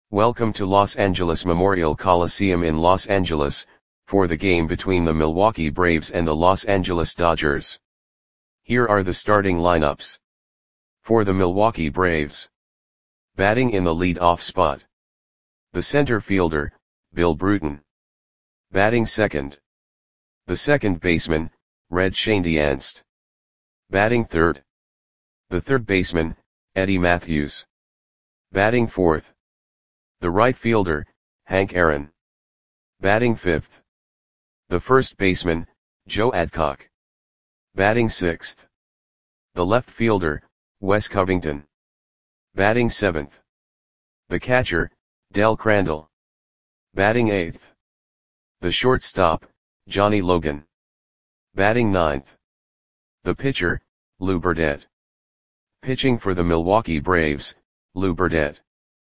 Welcome to Los Angeles Memorial Coliseum in Los Angeles, for the game between the Milwaukee Braves and the Los Angeles Dodgers. Here are the starting lineups. For the Milwaukee Braves. Batting in the lead-off spot. The center fielder, Bill Bruton. Batting second. The second baseman, Red Schoendienst. Batting third. The third baseman, Eddie Mathews. Batting fourth. The right fielder, Hank Aaron. Batting fifth. The first baseman, Joe Adcock. Batting sixth. The left fielder, Wes Covington. Batting seventh. The catcher, Del Crandall. Batting eighth. The shortstop, Johnny Logan. Batting ninth. The pitcher, Lou Burdette. Pitching for the Milwaukee Braves, Lou Burdette.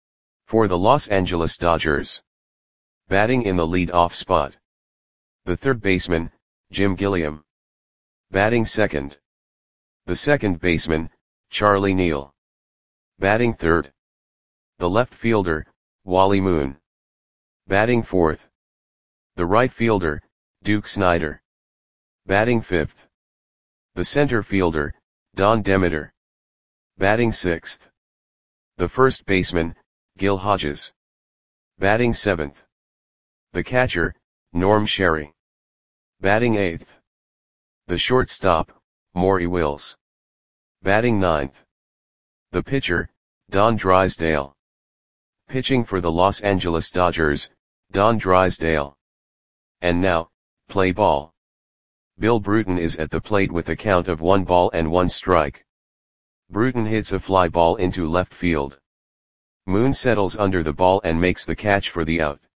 For the Los Angeles Dodgers. Batting in the lead-off spot. The third baseman, Jim Gilliam. Batting second. The second baseman, Charlie Neal. Batting third. The left fielder, Wally Moon. Batting fourth. The right fielder, Duke Snider. Batting fifth. The center fielder, Don Demeter. Batting sixth. The first baseman, Gil Hodges. Batting seventh. The catcher, Norm Sherry. Batting eighth. The shortstop, Maury Wills. Batting ninth. The pitcher, Don Drysdale. Pitching for the Los Angeles Dodgers, Don Drysdale. And now, play ball. Bill Bruton is at the plate with a count of 1 strike. Bruton hits a fly ball into left field. Moon settles under the ball and makes the catch for the out.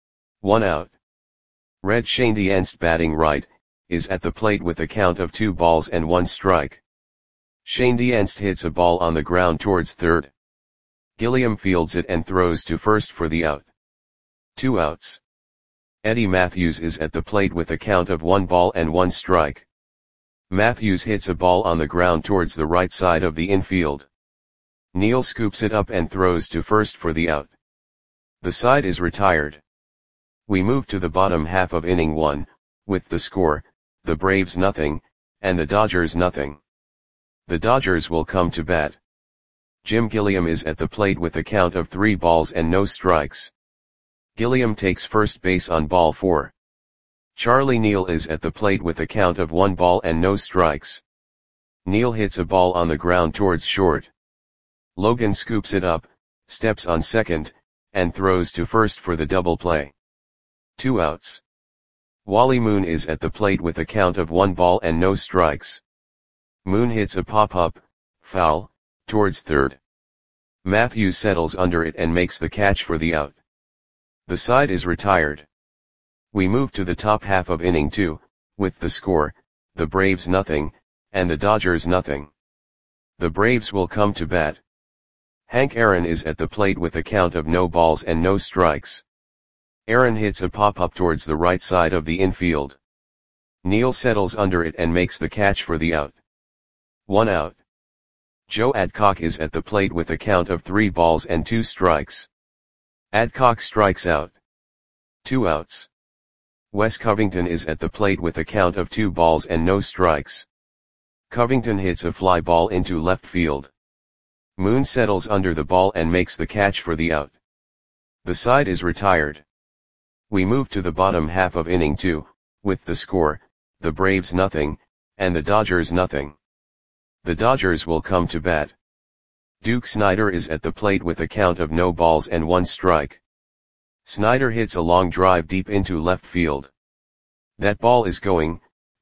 1 out. Red Schoendienst, batting right, is at the plate with a count of 2 strike. Schoendienst hits a ball on the ground towards third. Gilliam fields it and throws to first for the out. 2 outs. Eddie Mathews is at the plate with a count of 1 strike. Mathews hits a ball on the ground towards the right side of the infield. Neal scoops it up and throws to first for the out. The side is retired. We move to the bottom half of inning 1, with the score, the Braves nothing, and the Dodgers nothing. The Dodgers will come to bat. Jim Gilliam is at the plate with a count of 3 balls and no strikes. Gilliam takes first base on ball 4. Charlie Neal is at the plate with a count of 1 ball and no strikes. Neal hits a ball on the ground towards short. Logan scoops it up, steps on second, and throws to first for the double play. 2 outs. Wally Moon is at the plate with a count of 1 ball and no strikes. Moon hits a pop-up, foul, towards third. Mathews settles under it and makes the catch for the out. The side is retired. We move to the top half of inning 2, with the score, the Braves nothing, and the Dodgers nothing. The Braves will come to bat. Hank Aaron is at the plate with a count of no balls and no strikes. Aaron hits a pop-up towards the right side of the infield. Neal settles under it and makes the catch for the out. 1 out. Joe Adcock is at the plate with a count of 3 balls and 2 strikes. Adcock strikes out. 2 outs. Wes Covington is at the plate with a count of 2 balls and no strikes. Covington hits a fly ball into left field. Moon settles under the ball and makes the catch for the out. The side is retired. We move to the bottom half of inning 2, with the score, the Braves nothing, and the Dodgers nothing. The Dodgers will come to bat. Duke Snider is at the plate with a count of no balls and 1 strike. Snider hits a long drive deep into left field. That ball is going,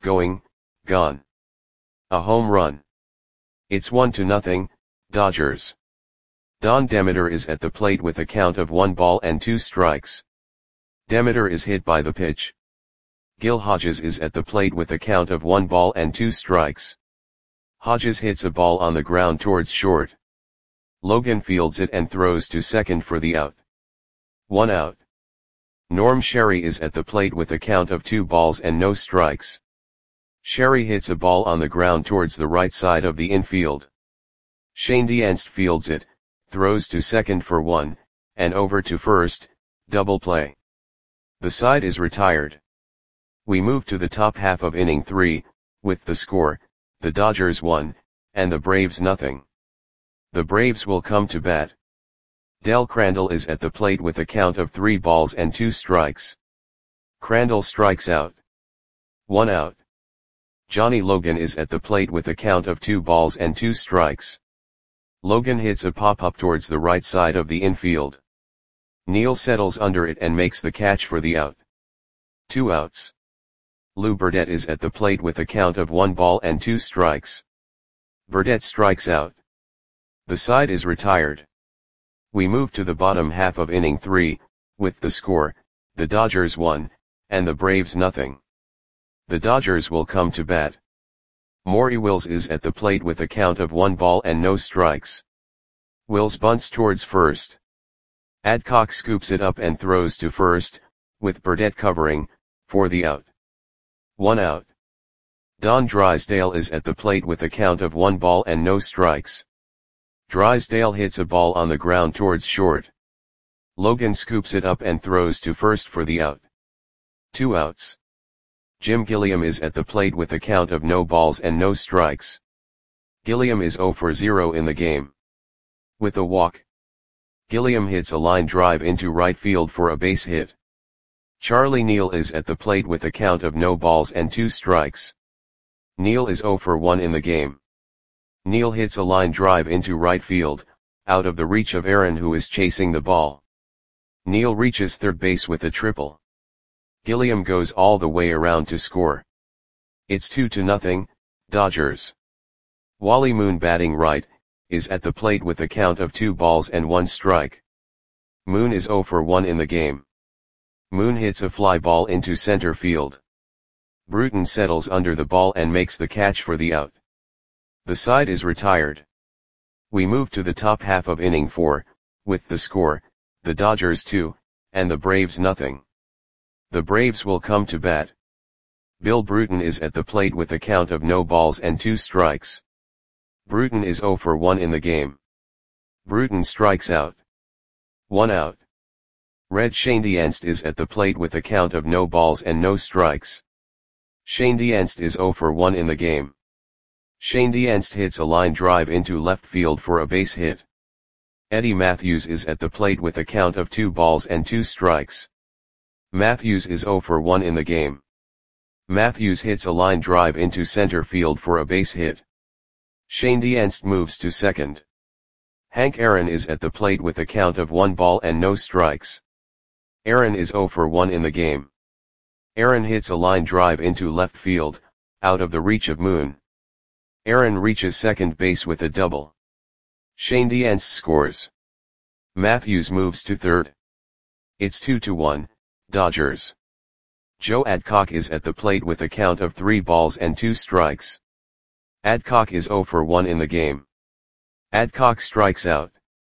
gone. A home run. It's 1-0, Dodgers. Don Demeter is at the plate with a count of 1 ball and 2 strikes. Demeter is hit by the pitch. Gil Hodges is at the plate with a count of 1 ball and 2 strikes. Hodges hits a ball on the ground towards short. Logan fields it and throws to second for the out. 1 out. Norm Sherry is at the plate with a count of 2 balls and no strikes. Sherry hits a ball on the ground towards the right side of the infield. Schoendienst fields it, throws to second for 1, and over to first, double play. The side is retired. We move to the top half of inning 3, with the score, the Dodgers 1, and the Braves nothing. The Braves will come to bat. Del Crandall is at the plate with a count of 3 balls and 2 strikes. Crandall strikes out. 1 out. Johnny Logan is at the plate with a count of 2 balls and 2 strikes. Logan hits a pop-up towards the right side of the infield. Neal settles under it and makes the catch for the out. 2 outs. Lou Burdette is at the plate with a count of 1 ball and 2 strikes. Burdette strikes out. The side is retired. We move to the bottom half of inning 3, with the score, the Dodgers 1, and the Braves nothing. The Dodgers will come to bat. Maury Wills is at the plate with a count of 1 ball and no strikes. Wills bunts towards first. Adcock scoops it up and throws to first, with Burdette covering, for the out. 1 out. Don Drysdale is at the plate with a count of 1 ball and no strikes. Drysdale hits a ball on the ground towards short. Logan scoops it up and throws to first for the out. 2 outs. Jim Gilliam is at the plate with a count of no balls and no strikes. Gilliam is 0 for 0 in the game. With a walk, Gilliam hits a line drive into right field for a base hit. Charlie Neal is at the plate with a count of no balls and 2 strikes. Neal is 0 for 1 in the game. Neal hits a line drive into right field, out of the reach of Aaron, who is chasing the ball. Neal reaches third base with a triple. Gilliam goes all the way around to score. It's 2-0, Dodgers. Wally Moon, batting right, is at the plate with a count of 2 balls and 1 strike. Moon is 0 for 1 in the game. Moon hits a fly ball into center field. Bruton settles under the ball and makes the catch for the out. The side is retired. We move to the top half of inning 4, with the score, the Dodgers 2, and the Braves nothing. The Braves will come to bat. Bill Bruton is at the plate with a count of no balls and 2 strikes. Bruton is 0 for 1 in the game. Bruton strikes out. 1 out. Red Schoendienst is at the plate with a count of no balls and no strikes. Schoendienst is 0 for 1 in the game. Schoendienst hits a line drive into left field for a base hit. Eddie Matthews is at the plate with a count of 2 balls and 2 strikes. Matthews is 0 for 1 in the game. Matthews hits a line drive into center field for a base hit. Schoendienst moves to second. Hank Aaron is at the plate with a count of 1 ball and no strikes. Aaron is 0 for 1 in the game. Aaron hits a line drive into left field, out of the reach of Moon. Aaron reaches second base with a double. Schoendienst scores. Matthews moves to third. It's 2-1, Dodgers. Joe Adcock is at the plate with a count of 3 balls and 2 strikes. Adcock is 0 for 1 in the game. Adcock strikes out.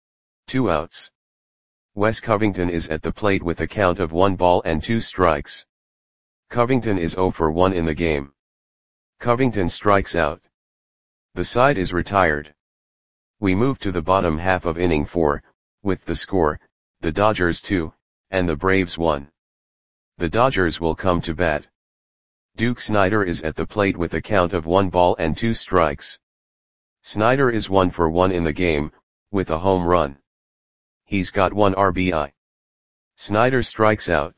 2 outs. Wes Covington is at the plate with a count of 1 ball and 2 strikes. Covington is 0 for 1 in the game. Covington strikes out. The side is retired. We move to the bottom half of inning 4, with the score, the Dodgers 2, and the Braves 1. The Dodgers will come to bat. Duke Snider is at the plate with a count of 1 ball and 2 strikes. Snider is 1 for 1 in the game, with a home run. He's got 1 RBI. Snider strikes out.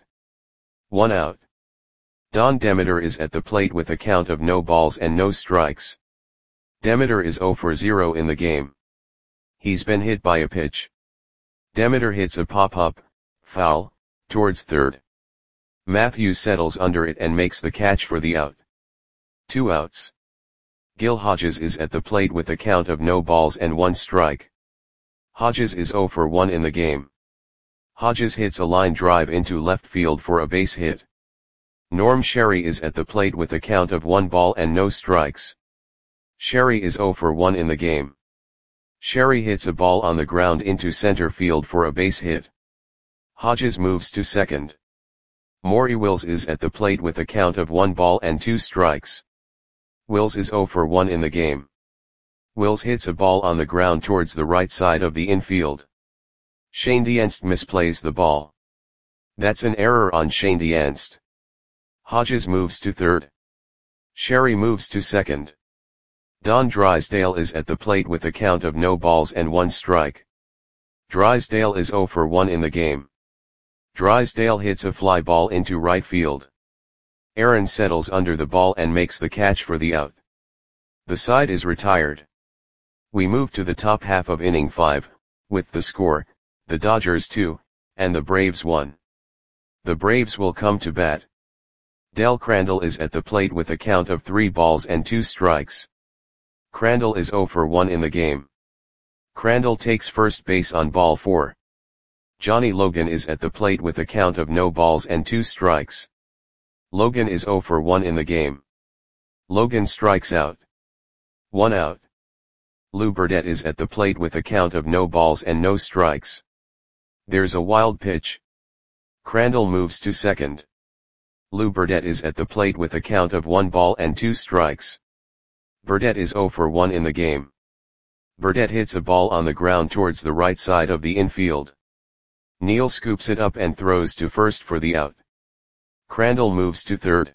1 out. Don Demeter is at the plate with a count of no balls and no strikes. Demeter is 0 for 0 in the game. He's been hit by a pitch. Demeter hits a pop-up, foul, towards third. Matthews settles under it and makes the catch for the out. 2 outs. Gil Hodges is at the plate with a count of no balls and 1 strike. Hodges is 0 for 1 in the game. Hodges hits a line drive into left field for a base hit. Norm Sherry is at the plate with a count of 1 ball and no strikes. Sherry is 0 for 1 in the game. Sherry hits a ball on the ground into center field for a base hit. Hodges moves to second. Maury Wills is at the plate with a count of 1 ball and 2 strikes. Wills is 0 for 1 in the game. Wills hits a ball on the ground towards the right side of the infield. Schoendienst misplays the ball. That's an error on Schoendienst. Hodges moves to third. Sherry moves to second. Don Drysdale is at the plate with a count of no balls and 1 strike. Drysdale is 0 for 1 in the game. Drysdale hits a fly ball into right field. Aaron settles under the ball and makes the catch for the out. The side is retired. We move to the top half of inning 5, with the score, the Dodgers 2, and the Braves 1. The Braves will come to bat. Del Crandall is at the plate with a count of 3 balls and 2 strikes. Crandall is 0 for 1 in the game. Crandall takes first base on ball 4. Johnny Logan is at the plate with a count of no balls and 2 strikes. Logan is 0 for 1 in the game. Logan strikes out. 1 out. Lou Burdette is at the plate with a count of no balls and no strikes. There's a wild pitch. Crandall moves to second. Lou Burdette is at the plate with a count of 1 ball and 2 strikes. Burdette is 0 for 1 in the game. Burdette hits a ball on the ground towards the right side of the infield. Neal scoops it up and throws to first for the out. Crandall moves to third.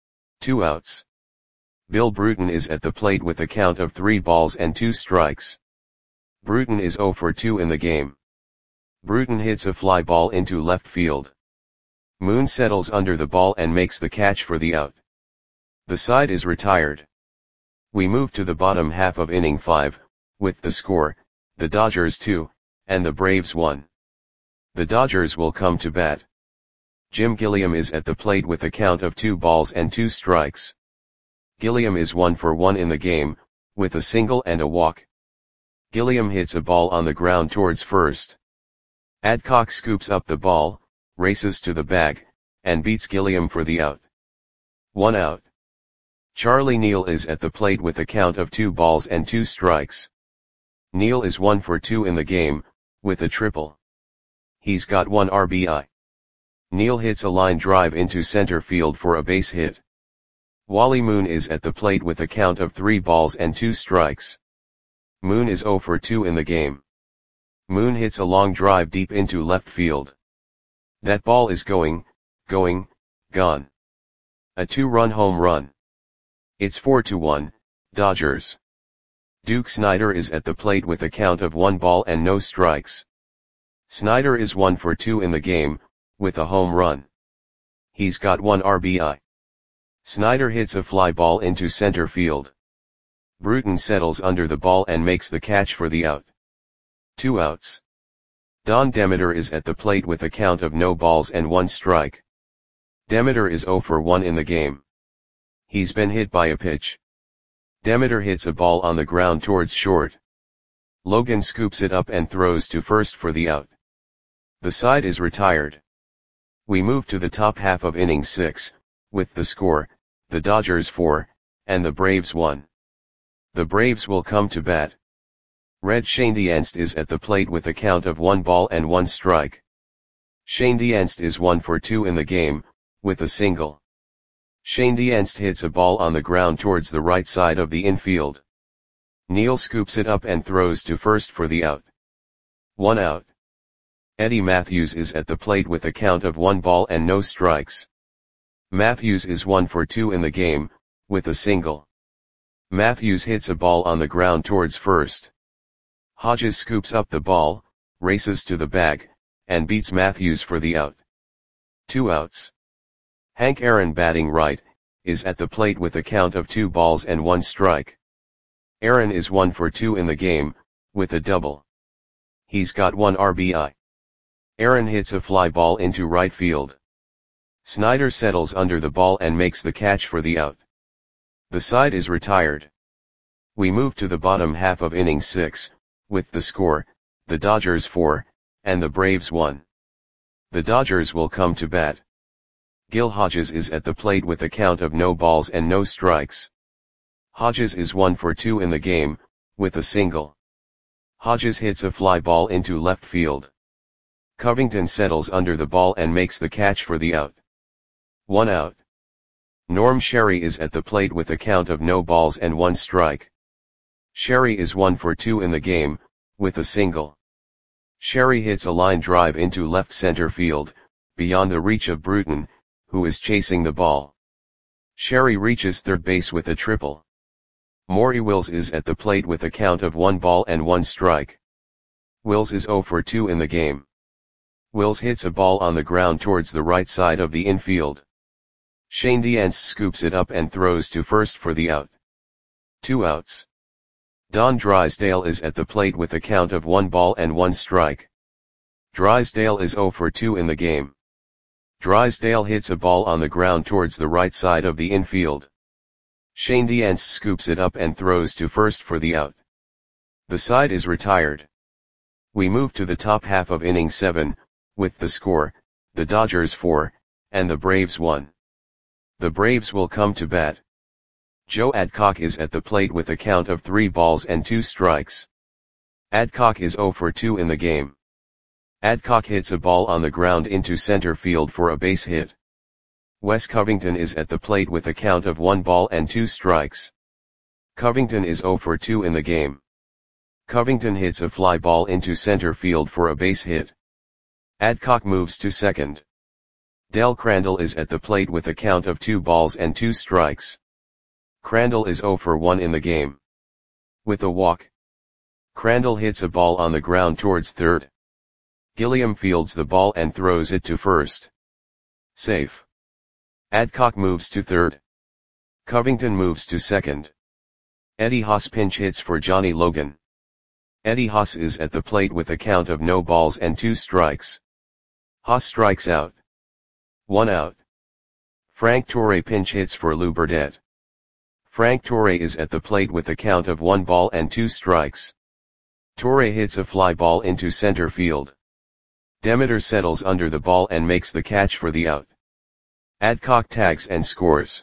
2 outs. Bill Bruton is at the plate with a count of 3 balls and 2 strikes. Bruton is 0 for 2 in the game. Bruton hits a fly ball into left field. Moon settles under the ball and makes the catch for the out. The side is retired. We move to the bottom half of inning 5, with the score, the Dodgers 2, and the Braves 1. The Dodgers will come to bat. Jim Gilliam is at the plate with a count of 2 balls and 2 strikes. Gilliam is 1 for 1 in the game, with a single and a walk. Gilliam hits a ball on the ground towards first. Adcock scoops up the ball, races to the bag, and beats Gilliam for the out. 1 out. Charlie Neal is at the plate with a count of 2 balls and 2 strikes. Neal is 1 for 2 in the game, with a triple. He's got 1 RBI. Neal hits a line drive into center field for a base hit. Wally Moon is at the plate with a count of 3 balls and 2 strikes. Moon is 0 for 2 in the game. Moon hits a long drive deep into left field. That ball is gone. A 2-run home run. It's 4-1, Dodgers. Duke Snider is at the plate with a count of 1 ball and no strikes. Snider is 1 for 2 in the game, with a home run. He's got 1 RBI. Snider hits a fly ball into center field. Bruton settles under the ball and makes the catch for the out. 2 outs. Don Demeter is at the plate with a count of no balls and 1 strike. Demeter is 0 for 1 in the game. He's been hit by a pitch. Demeter hits a ball on the ground towards short. Logan scoops it up and throws to first for the out. The side is retired. We move to the top half of inning 6, with the score, the Dodgers 4, and the Braves 1. The Braves will come to bat. Red Schoendienst is at the plate with a count of 1 ball and 1 strike. Schoendienst is 1 for 2 in the game, with a single. Schoendienst hits a ball on the ground towards the right side of the infield. Neal scoops it up and throws to first for the out. 1 out. Eddie Matthews is at the plate with a count of 1 ball and no strikes. Matthews is 1 for 2 in the game, with a single. Matthews hits a ball on the ground towards first. Hodges scoops up the ball, races to the bag, and beats Matthews for the out. 2 outs. Hank Aaron, batting right, is at the plate with a count of 2 balls and 1 strike. Aaron is 1 for 2 in the game, with a double. He's got 1 RBI. Aaron hits a fly ball into right field. Snider settles under the ball and makes the catch for the out. The side is retired. We move to the bottom half of inning 6, with the score, the Dodgers 4, and the Braves 1. The Dodgers will come to bat. Gil Hodges is at the plate with a count of no balls and no strikes. Hodges is 1 for 2 in the game, with a single. Hodges hits a fly ball into left field. Covington settles under the ball and makes the catch for the out. 1 out. Norm Sherry is at the plate with a count of no balls and 1 strike. Sherry is 1 for 2 in the game, with a single. Sherry hits a line drive into left center field, beyond the reach of Bruton, who is chasing the ball. Sherry reaches third base with a triple. Maury Wills is at the plate with a count of 1 ball and 1 strike. Wills is 0 for 2 in the game. Wills hits a ball on the ground towards the right side of the infield. Shane Diance scoops it up and throws to first for the out. 2 outs. Don Drysdale is at the plate with a count of 1 ball and 1 strike. Drysdale is 0 for 2 in the game. Drysdale hits a ball on the ground towards the right side of the infield. Shane Diance scoops it up and throws to first for the out. The side is retired. We move to the top half of inning 7, with the score, the Dodgers 4, and the Braves 1. The Braves will come to bat. Joe Adcock is at the plate with a count of 3 balls and 2 strikes. Adcock is 0 for 2 in the game. Adcock hits a ball on the ground into center field for a base hit. Wes Covington is at the plate with a count of 1 ball and 2 strikes. Covington is 0 for 2 in the game. Covington hits a fly ball into center field for a base hit. Adcock moves to second. Del Crandall is at the plate with a count of 2 balls and 2 strikes. Crandall is 0 for 1 in the game. With a walk, Crandall hits a ball on the ground towards third. Gilliam fields the ball and throws it to first. Safe. Adcock moves to third. Covington moves to second. Eddie Haas pinch hits for Johnny Logan. Eddie Haas is at the plate with a count of no balls and 2 strikes. Haas strikes out. 1 out. Frank Torre pinch hits for Lou Burdett. Frank Torre is at the plate with a count of 1 ball and 2 strikes. Torre hits a fly ball into center field. Demeter settles under the ball and makes the catch for the out. Adcock tags and scores.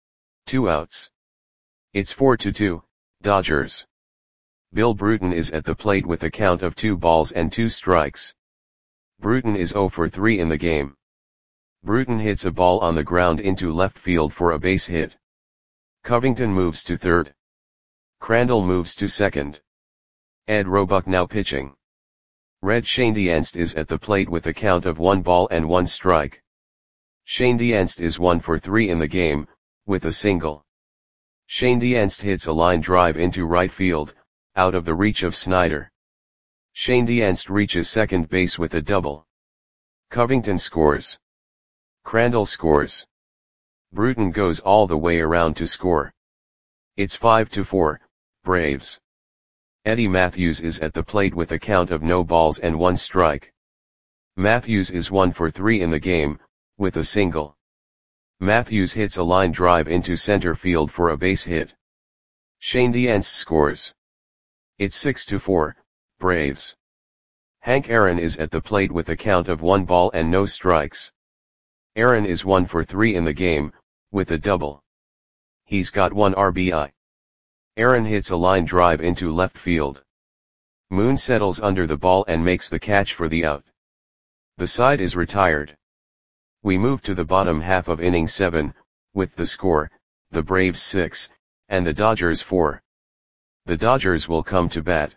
2 outs. It's 4-2, Dodgers. Bill Bruton is at the plate with a count of 2 balls and 2 strikes. Bruton is 0 for 3 in the game. Bruton hits a ball on the ground into left field for a base hit. Covington moves to third. Crandall moves to second. Ed Roebuck now pitching. Red Shane Diance is at the plate with a count of 1 ball and 1 strike. Shane Diance is 1 for 3 in the game, with a single. Shane Diance hits a line drive into right field, out of the reach of Snyder. Shane Diance reaches second base with a double. Covington scores. Crandall scores. Bruton goes all the way around to score. It's 5-4, Braves. Eddie Matthews is at the plate with a count of no balls and 1 strike. Matthews is 1 for 3 in the game, with a single. Matthews hits a line drive into center field for a base hit. Shane Diance scores. It's 6-4, Braves. Hank Aaron is at the plate with a count of 1 ball and no strikes. Aaron is 1 for 3 in the game, with a double. He's got 1 RBI. Aaron hits a line drive into left field. Moon settles under the ball and makes the catch for the out. The side is retired. We move to the bottom half of inning 7, with the score, the Braves 6, and the Dodgers 4. The Dodgers will come to bat.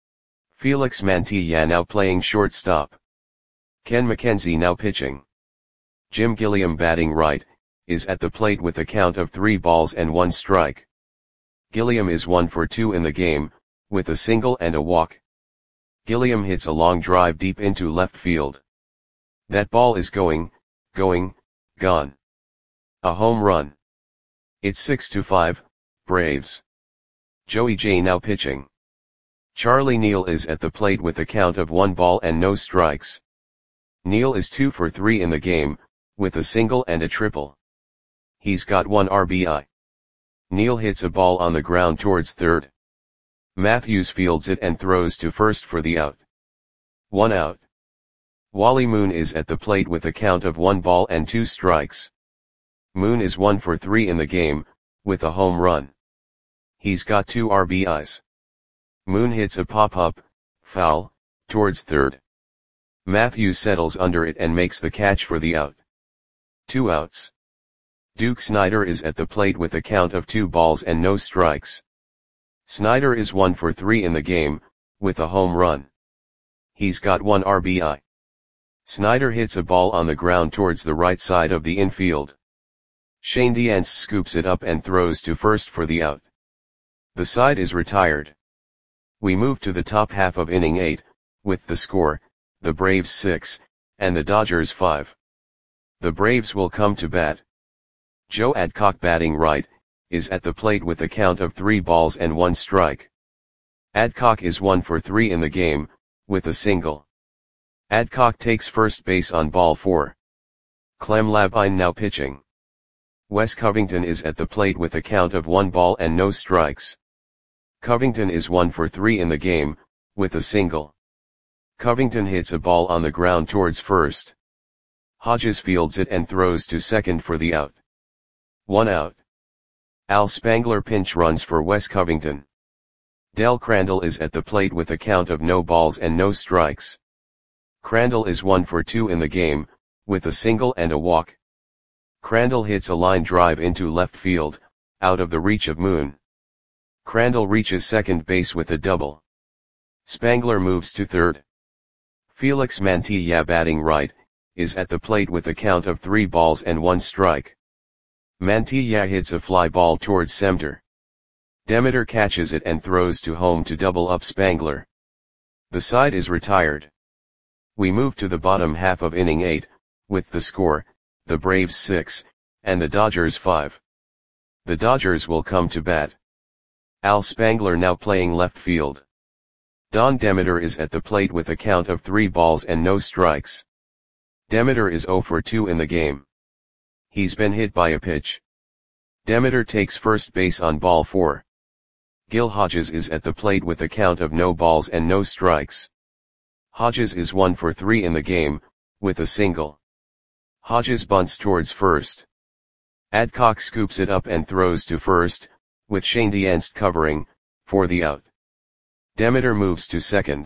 Felix Mantilla now playing shortstop. Ken McKenzie now pitching. Jim Gilliam batting right, is at the plate with a count of 3 balls and 1 strike. Gilliam is 1 for 2 in the game, with a single and a walk. Gilliam hits a long drive deep into left field. That ball is going, gone. A home run. It's 6-5, Braves. Joey J now pitching. Charlie Neal is at the plate with a count of 1 ball and no strikes. Neal is 2 for 3 in the game, with a single and a triple. He's got 1 RBI. Neal hits a ball on the ground towards third. Matthews fields it and throws to first for the out. 1 out. Wally Moon is at the plate with a count of 1 ball and 2 strikes. Moon is 1 for 3 in the game, with a home run. He's got 2 RBIs. Moon hits a pop-up, foul, towards third. Matthews settles under it and makes the catch for the out. 2 outs. Duke Snyder is at the plate with a count of 2 balls and no strikes. Snyder is 1 for 3 in the game, with a home run. He's got 1 RBI. Snyder hits a ball on the ground towards the right side of the infield. Shane Dienst scoops it up and throws to first for the out. The side is retired. We move to the top half of inning 8, with the score, the Braves 6, and the Dodgers 5. The Braves will come to bat. Joe Adcock, batting right, is at the plate with a count of 3 balls and 1 strike. Adcock is 1 for 3 in the game, with a single. Adcock takes first base on ball 4. Clem Labine now pitching. Wes Covington is at the plate with a count of 1 ball and no strikes. Covington is 1 for 3 in the game, with a single. Covington hits a ball on the ground towards first. Hodges fields it and throws to second for the out. 1 out. Al Spangler pinch runs for Wes Covington. Del Crandall is at the plate with a count of no balls and no strikes. Crandall is 1 for 2 in the game, with a single and a walk. Crandall hits a line drive into left field, out of the reach of Moon. Crandall reaches second base with a double. Spangler moves to third. Felix Mantilla, batting right, is at the plate with a count of 3 balls and 1 strike. Mantilla hits a fly ball towards center. Demeter catches it and throws to home to double up Spangler. The side is retired. We move to the bottom half of inning 8, with the score, the Braves 6, and the Dodgers 5. The Dodgers will come to bat. Al Spangler now playing left field. Don Demeter is at the plate with a count of 3 balls and no strikes. Demeter is 0 for 2 in the game. He's been hit by a pitch. Demeter takes first base on ball 4. Gil Hodges is at the plate with a count of no balls and no strikes. Hodges is 1 for 3 in the game, with a single. Hodges bunts towards first. Adcock scoops it up and throws to first, with Shane Dienst covering, for the out. Demeter moves to second.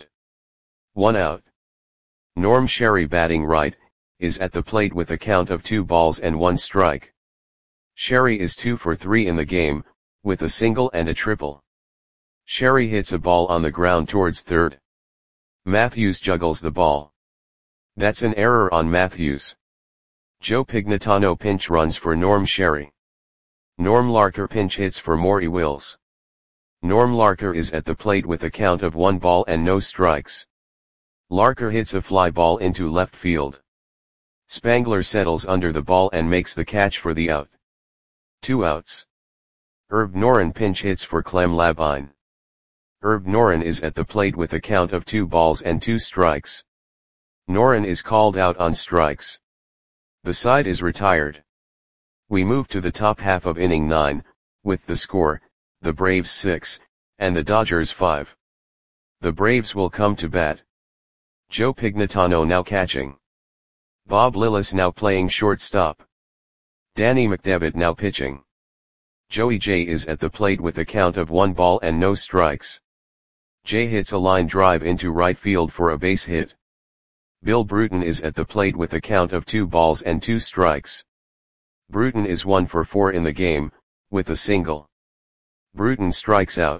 1 out. Norm Sherry, batting right, is at the plate with a count of 2 balls and 1 strike. Sherry is 2 for 3 in the game, with a single and a triple. Sherry hits a ball on the ground towards third. Matthews juggles the ball. That's an error on Matthews. Joe Pignatano pinch runs for Norm Sherry. Norm Larker pinch hits for Maury Wills. Norm Larker is at the plate with a count of 1 ball and no strikes. Larker hits a fly ball into left field. Spangler settles under the ball and makes the catch for the out. 2 outs. Herb Noren pinch hits for Clem Labine. Herb Noren is at the plate with a count of 2 balls and 2 strikes. Noren is called out on strikes. The side is retired. We move to the top half of inning 9, with the score, the Braves 6, and the Dodgers 5. The Braves will come to bat. Joe Pignatano now catching. Bob Lillis now playing shortstop. Danny McDevitt now pitching. Joey J is at the plate with a count of 1 ball and no strikes. J hits a line drive into right field for a base hit. Bill Bruton is at the plate with a count of 2 balls and 2 strikes. Bruton is 1 for 4 in the game, with a single. Bruton strikes out.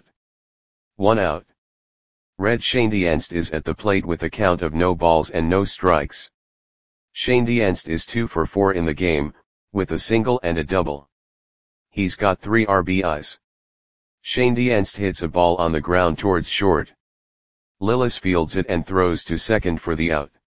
1 out. Red Shane Dienst is at the plate with a count of no balls and no strikes. Shane Dienst is 2 for 4 in the game, with a single and a double. He's got 3 RBIs. Shane Dienst hits a ball on the ground towards short. Lillis fields it and throws to second for the out.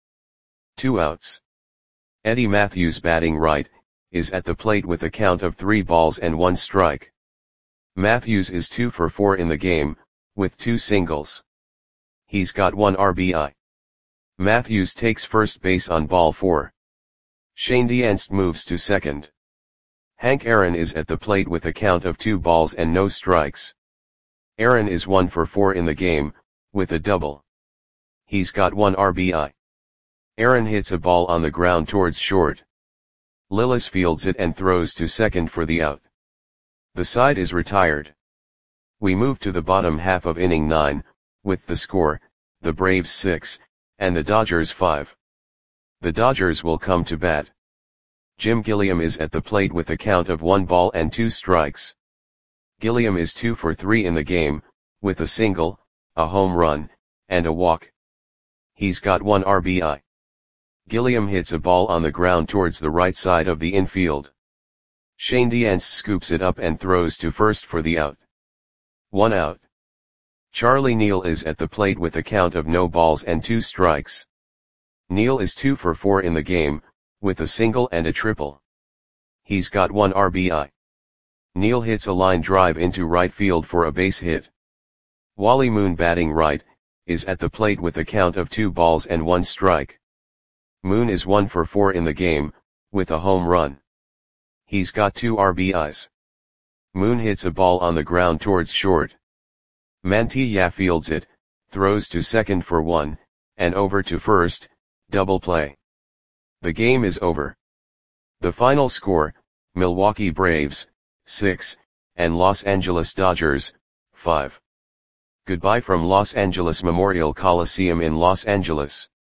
2 outs. Eddie Matthews, batting right, is at the plate with a count of 3 balls and 1 strike. Matthews is 2 for 4 in the game, with 2 singles. He's got 1 RBI. Matthews takes first base on ball 4. Shane Dienst moves to second. Hank Aaron is at the plate with a count of 2 balls and no strikes. Aaron is 1 for 4 in the game, with a double. He's got 1 RBI. Aaron hits a ball on the ground towards short. Lillis fields it and throws to second for the out. The side is retired. We move to the bottom half of inning 9, with the score, the Braves 6, and the Dodgers 5. The Dodgers will come to bat. Jim Gilliam is at the plate with a count of 1 ball and 2 strikes. Gilliam is 2 for 3 in the game, with a single, a home run, and a walk. He's got 1 RBI. Gilliam hits a ball on the ground towards the right side of the infield. Shane Diance scoops it up and throws to first for the out. 1 out. Charlie Neal is at the plate with a count of no balls and 2 strikes. Neal is 2 for 4 in the game, with a single and a triple. He's got 1 RBI. Neal hits a line drive into right field for a base hit. Wally Moon, batting right, is at the plate with a count of 2 balls and 1 strike. Moon is 1 for 4 in the game, with a home run. He's got 2 RBIs. Moon hits a ball on the ground towards short. Mantilla fields it, throws to second for 1, and over to first, double play. The game is over. The final score, Milwaukee Braves, 6, and Los Angeles Dodgers, 5. Goodbye from Los Angeles Memorial Coliseum in Los Angeles.